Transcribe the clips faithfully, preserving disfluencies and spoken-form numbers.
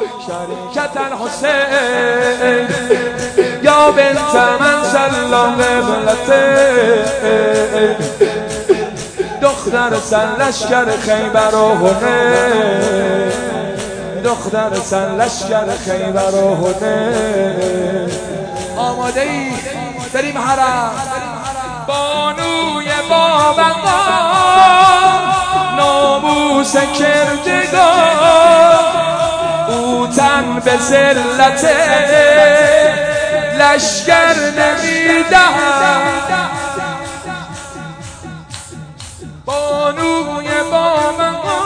شریکت الحسین یا بنت من سلام قبلته دختر سرلشکر خیبر و حنین دختر سرلشکر خیبر و حنین آماده ای بریم حرم بانوی بابقا ناموس کردگار او تن به ذلت لشکر نمیدهد بانوی بابقا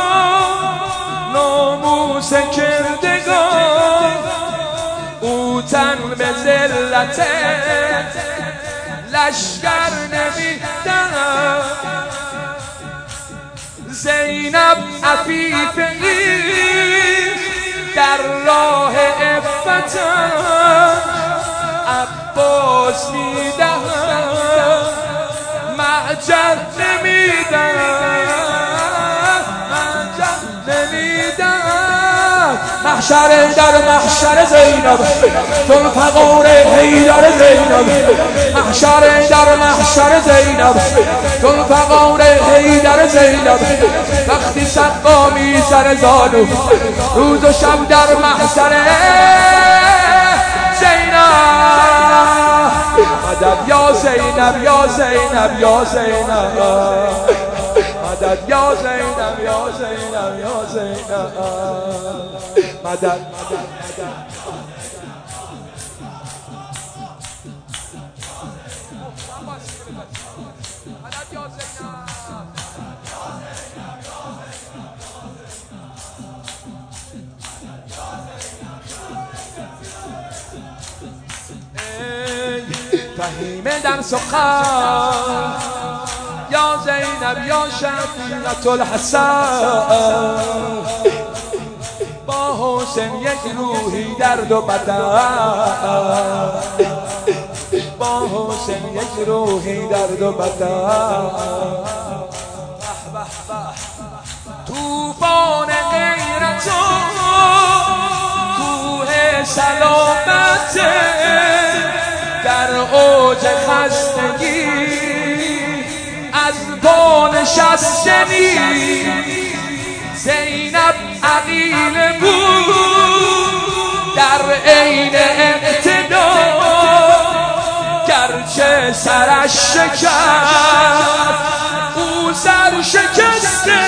ناموس کردگار او تن به ذلت لشکر نمیدهد زینب عفیفی در راه عفت عباس میدهد معجر نمیدهد معجر نمیدهد محشر در محشر زینب ذوالفقار حیدر زینب محشر در محشر زینب ذوالفقار حیدر زینب وقتی سقا میزنه زانو روز و شب در محشر زینب مدد یا زینب یا زینب یا زینب مدد یا زینب یا زینب یا زینب مدد فهیمه در سخن یا زینب یا شفیعت الحسن با حسین یک روحی درد و بدن با حسین یک روحی درد و بدن توفان غیرت و کوه سلامت در اوج خستگی از پا نشستنی زینب عقیل بود در عین اقتدار گرچه سرش شکست او سر شکسته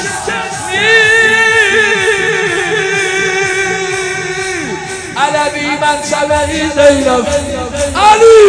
علوی منصبی زینب علی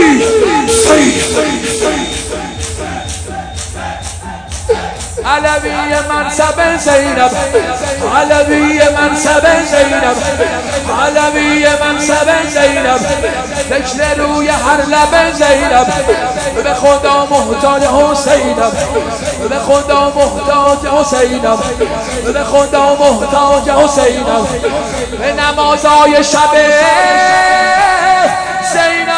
علوی منصب زینب علوی منصب زینب علوی منصب زینب ذکر روی هر لب زینب به خدا محتاج حسینم به خدا محتاج حسینم به خدا محتاج حسینم به نمازهای شب زینب